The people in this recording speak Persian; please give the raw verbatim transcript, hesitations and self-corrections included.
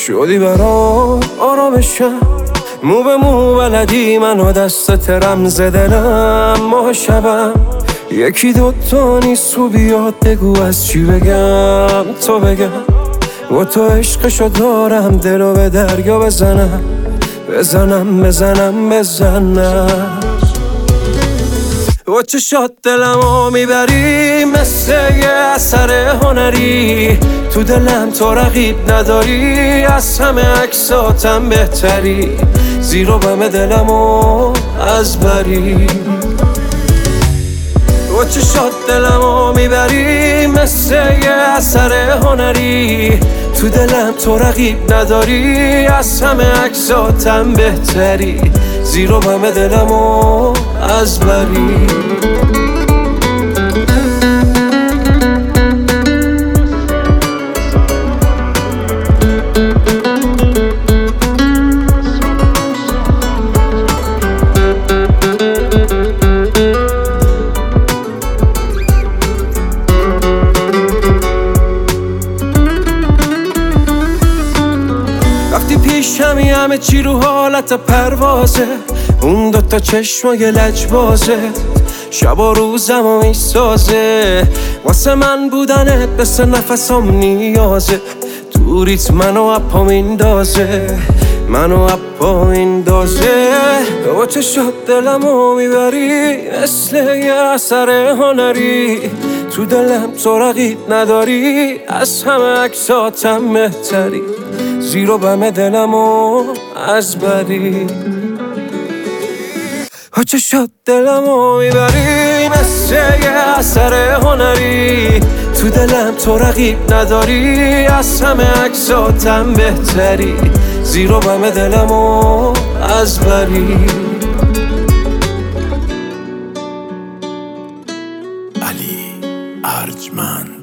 شدی برام آرامشم، مو به مو بلدی منو دستت رمز دلم. ماه شبم یکی دوتا نیست تو بیاد بگو از چی بگم تو بگم. و تو عشقشو دارم دلو به دریا بزنم بزنم بزنم بزنم. و چشات دلمو میبری مثل یه اثر هنری، تو دلم تو رقیب نداری، از همه عکساتم بهتری، زیر و بم دلمو از بری. و چشات دلمو میبری مثل یه اثر هنری، تو دلم تو رقیب نداری، از همه عکساتم بهتری، زیر و بم دلمو از بری. وقتی پیشمی همه چی رو حالت پروازه، اون دوتا چشمای لجبازه شب و روزم و میسازه، واسه من بودنت مثل نفسم نیازه، دوریت منو اپا میندازه منو اپا میندازه. و چشات دلمو میبری مثل یه اثر هنری، تو دلم تو رقیب نداری، از همه عکساتم بهتری، زیر و بم دلمو از بری. و چشات دلمو میبری مثل یه اثر هنری، تو دلم تو رقیب نداری، از همه عکساتم بهتری، زیر و بم دلمو از بری. علی ارجمند.